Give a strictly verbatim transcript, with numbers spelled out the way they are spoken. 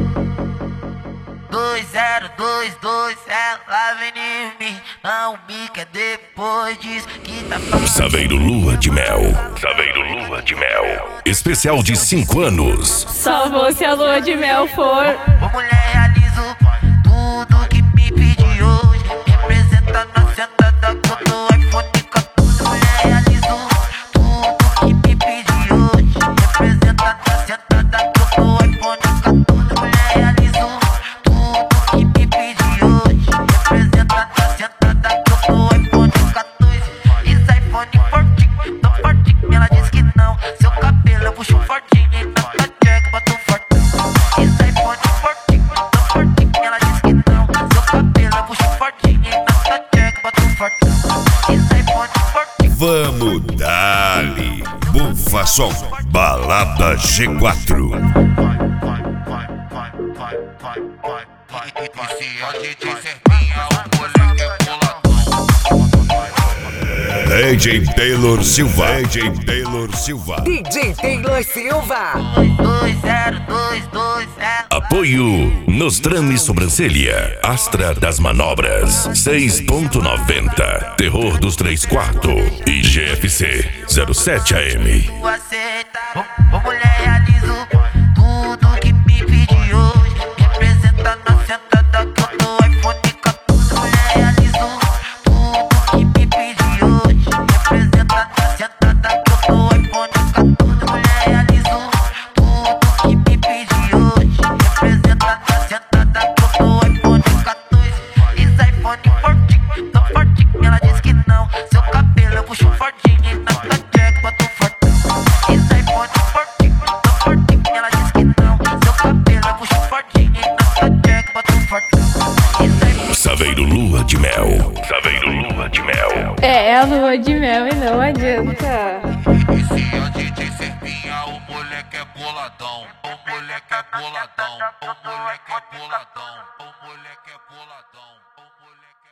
dois zero dois dois, ela vem em mim, não me quer depois diz que tá falando. Saveiro Lua de Mel. Saveiro Lua de Mel. Especial de cinco anos. Só vou se a lua de mel for. Ô mulher, realizo tudo que me pediu hoje. Representa na sentada com o iPhone quatorze. Mulher, realizo tudo que me pediu hoje. Representa na sentada com o iPhone quatorze. Mulher, realizo tudo que me pediu hoje. Representa na sentada com o iPhone quatorze. Esse iPhone fortinho, tão fortinho, ela diz que não. Seu cabelo eu puxo fortinho e na tua jack boto fortão. Esse iPhone fortinho, tão fortinho, ela diz que não. Seu cabelo eu puxo fortinho e na tua jack boto fortão. Esse iPhone fortinho. Vamos dali. Bufa som. Balada G quatro. D J Taylor Silva. D J Taylor Silva. D J Taylor Silva. dois zero dois dois, Apoio Nostrame Sobrancelha, Astra das Manobras, seis ponto noventa, Terror dos três quartos e G F C zero sete A M. aceita. Ô mulher, realizo tudo que me pediu hoje. Representa na sentada com o iPhone quatorze. Mulher, realizo tudo que me pediu hoje. Representa na sentada com o iPhone quatorze. Mulher, realizo tudo que me pediu hoje. Representa na sentada com o iPhone quatorze. Esse iPhone fortinho, tão fortinho, ela diz que não. Seu cabelo eu puxo fortinho e na tua jack boto fortão. Esse iPhone fortinho, tão fortinho, ela diz que não. Seu cabelo eu puxo fortinho e na tua jack boto fortão. Esse iPhone Saveiro Lua de Mel. Saveiro Lua de Mel. É, é a lua de mel e não adianta. Esse é o D J Serpinha, o moleque é boladão. O moleque é boladão. O moleque é boladão. O moleque é boladão. O moleque